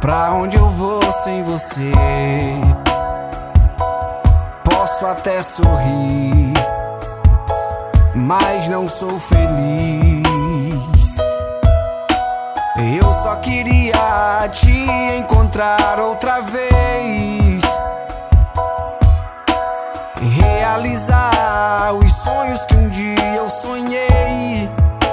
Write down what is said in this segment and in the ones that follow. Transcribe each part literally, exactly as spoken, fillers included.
Pra onde eu vou sem você? Posso até sorrir, mas não sou feliz. Eu só queria te encontrar outra vez, realizar os sonhos que um dia eu sonhei,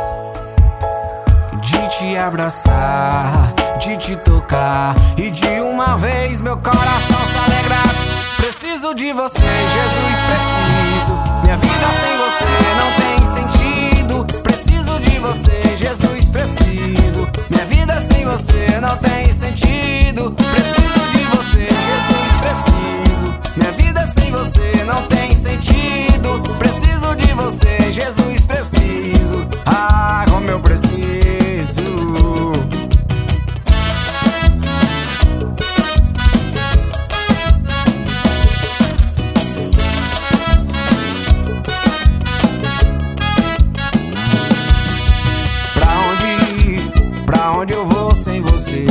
de te abraçar, de te tocar e de uma vez meu coração se alegrar. Preciso de você, Jesus, preciso. Minha vida sem você não tem sentido. Preciso de você, Jesus, preciso. Minha vida sem você não tem sentido. Preciso de você, Jesus, preciso. Minha vida sem você não tem sentido. Preciso de você, Jesus, preciso. Ah, como eu preciso. Onde eu vou sem você?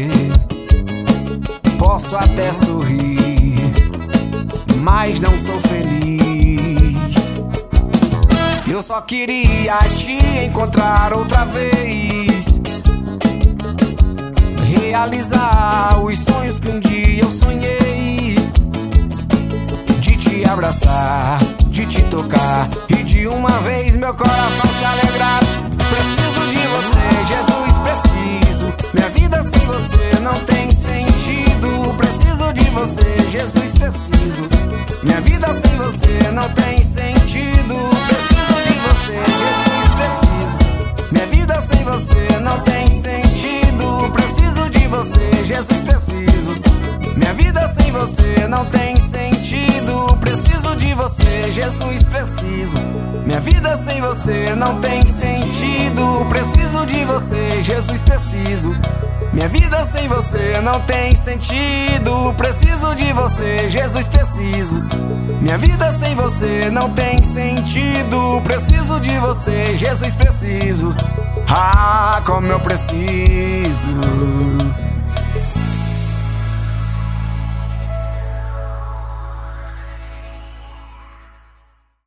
Posso até sorrir, mas não sou feliz. Eu só queria te encontrar outra vez, realizar os sonhos que um dia eu sonhei, de te abraçar, de te tocar e de uma vez meu coração se alegrar. Preciso de você, Jesus, preciso. Minha vida sem você não tem sentido. Preciso de você, Jesus, preciso. Minha vida sem você não tem sentido. Preciso de você, Jesus, preciso. Minha vida sem você não tem sentido. Preciso de você, Jesus, preciso. Minha vida sem você não tem sentido. Preciso de você, Jesus, preciso. Minha vida sem você não tem sentido. Preciso de você, Jesus, preciso. Minha vida sem você não tem sentido. Preciso de você, Jesus, preciso. Minha vida sem você não tem sentido. Preciso de você, Jesus, preciso. Ah, como eu preciso.